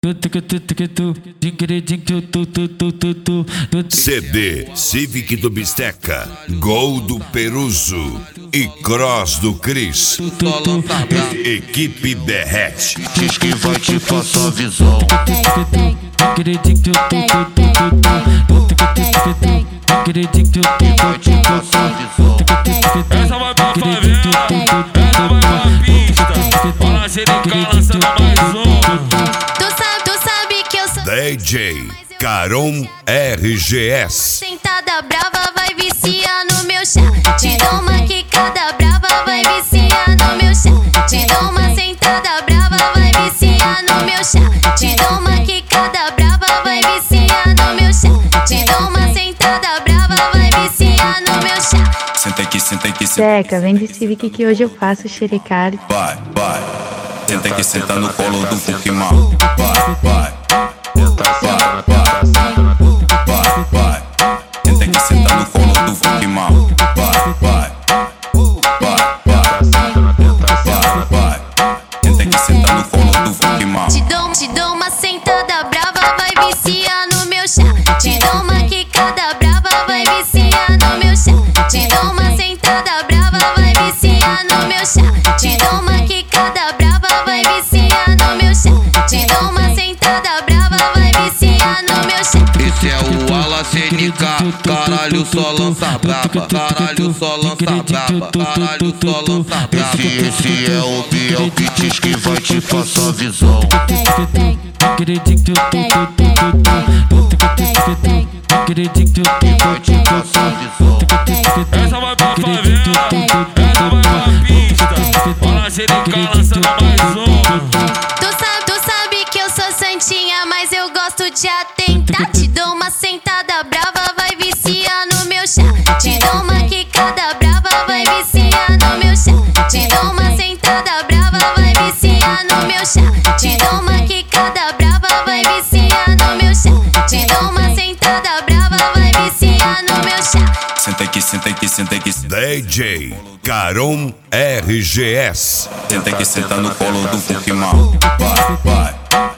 CD Civic do Bisteca, Gol do Peruso e Cross do Cris. Equipe Derrete. Diz que vai te passar visão. Essa vai pra favela, essa vai pra pista. Olha a Jerica lançando mais um. Tu sabe que eu sou DJ Caron RGS. sentada brava, vai viciar no meu chá. Te dou uma quicada brava, vai viciar no meu chá. Te dou uma sentada brava, vai viciar no meu chá. Te dou uma quicada brava, vai viciar no meu chá. Te dou uma sentada brava, vai viciar no meu chá. Senta aqui, senta aqui, senta. Zeca, vem de Civic que hoje eu faço xerecard. Vai, vai. Senta aqui, senta no colo do Pokémon. Vai, vai. Vai, vai. Vai. Senta aqui, senta no colo do Pokémon. Vai, vai. Vai, vai. Senta aqui, senta no colo do Pokémon. Te dou uma sentada brava, vai viciar no meu chá. Te dou uma quicada brava, vai viciar no meu chá. Te dou uma sentada brava, vai viciar no meu chá. Te dou uma quicada brava, vai viciar no meu chá. Te dou uma sentada brava, vai viciar no meu chá. Esse é o Ala CNK, caralho só lança braba. Caralho só lança braba. Caralho só lança braba. Esse é o Biel que diz que vai te passar visão. Vai te passar visão. Essa vai pra favela, essa vai pra pista. Olha a Jerica lançando mais um. Tu sabe que eu sou santinha, mas eu gosto de atentar. Te dou uma sentada brava, vai viciar no meu chá. Te dou uma quicada brava, vai viciar no meu chá. Te dou uma sentada brava, vai viciar no meu chá. Te dou uma quicada brava, vai viciar no meu chá. Te dou uma sentada brava, vai viciar no meu chá. Senta aqui, senta aqui, senta aqui. DJ Caron RGS. Senta aqui, senta no colo do Pokémon. Vai, vai.